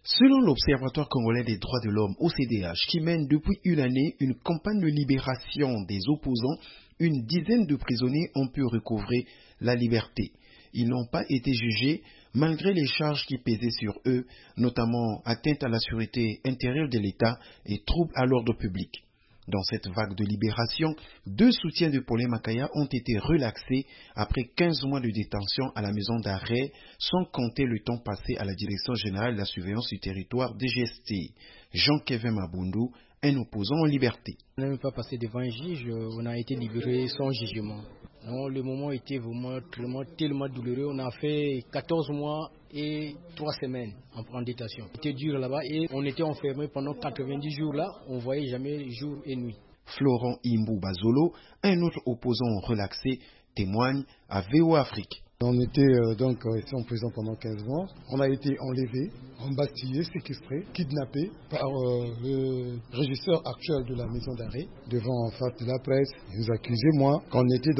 Selon l'Observatoire congolais des droits de l'homme OCDH, qui mène depuis une année une campagne de libération des opposants, une dizaine de prisonniers ont pu recouvrer la liberté. Ils n'ont pas été jugés malgré les charges qui pesaient sur eux, notamment atteinte à la sécurité intérieure de l'État et troubles à l'ordre public. Dans cette vague de libération, 2 soutiens de Paulin Makaya ont été relaxés après 15 mois de détention à la maison d'arrêt, sans compter le temps passé à la Direction générale de la surveillance du territoire DGST. Jean-Kevin Mabundu, un opposant en liberté. On n'a même pas passé devant un juge, on a été libéré sans jugement. Non, le moment était vraiment tellement douloureux. On a fait 14 mois et 3 semaines en détention. C'était dur là-bas et on était enfermé pendant 90 jours là. On ne voyait jamais jour et nuit. Florent Imbou Bazolo, un autre opposant relaxé, témoigne à VOA Afrique. On était donc ici en prison pendant 15 mois. On a été enlevé, embastillé, séquestré, kidnappé par le régisseur actuel de la maison d'arrêt devant en face de la presse. Il nous accusait, moi, qu'on était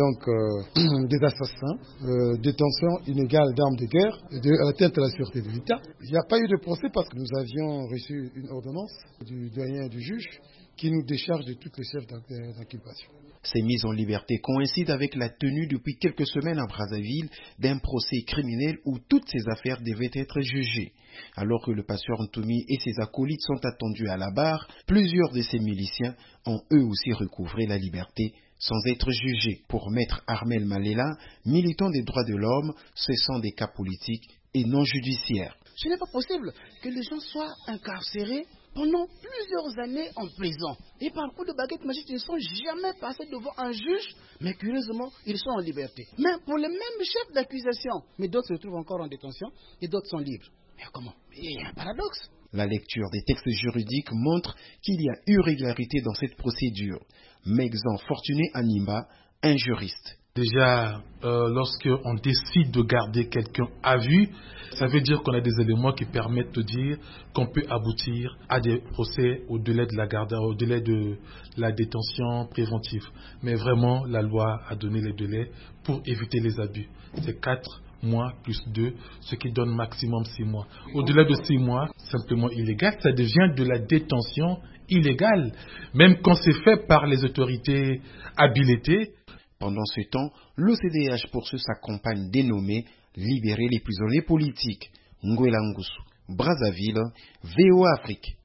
donc des assassins, détention illégale d'armes de guerre et d'atteinte à la sûreté de l'État. Il n'y a pas eu de procès parce que nous avions reçu une ordonnance du doyen et du juge qui nous décharge de toutes les chefs d'inculpation. Ces mises en liberté coïncident avec la tenue depuis quelques semaines à Brazzaville d'un procès criminel où toutes ces affaires devaient être jugées. Alors que le pasteur Ntoumi et ses acolytes sont attendus à la barre, plusieurs de ces miliciens ont eux aussi recouvré la liberté sans être jugés. Pour Maître Armel Malela, militant des droits de l'homme, ce sont des cas politiques et non judiciaires. Ce n'est pas possible que les gens soient incarcérés pendant plusieurs années en prison. Et par coup de baguette magique, ils ne sont jamais passés devant un juge, mais curieusement, ils sont en liberté. Mais pour les mêmes chefs d'accusation, mais d'autres se retrouvent encore en détention et d'autres sont libres. Mais comment? Il y a un paradoxe. La lecture des textes juridiques montre qu'il y a irrégularité dans cette procédure. Megzan Fortuné Animba, un juriste. Déjà, lorsqu'on décide de garder quelqu'un à vue, ça veut dire qu'on a des éléments qui permettent de dire qu'on peut aboutir à des procès au délai de la garde, au délai de la détention préventive. Mais vraiment, la loi a donné les délais pour éviter les abus. C'est 4 mois plus 2, ce qui donne maximum 6 mois. Au-delà de 6 mois, simplement illégal, ça devient de la détention illégale, même quand c'est fait par les autorités habilitées. Pendant ce temps, l'OCDH poursuit sa campagne dénommée « Libérer les prisonniers politiques ». Ngwela Ngusu, Brazzaville, VOA Afrique.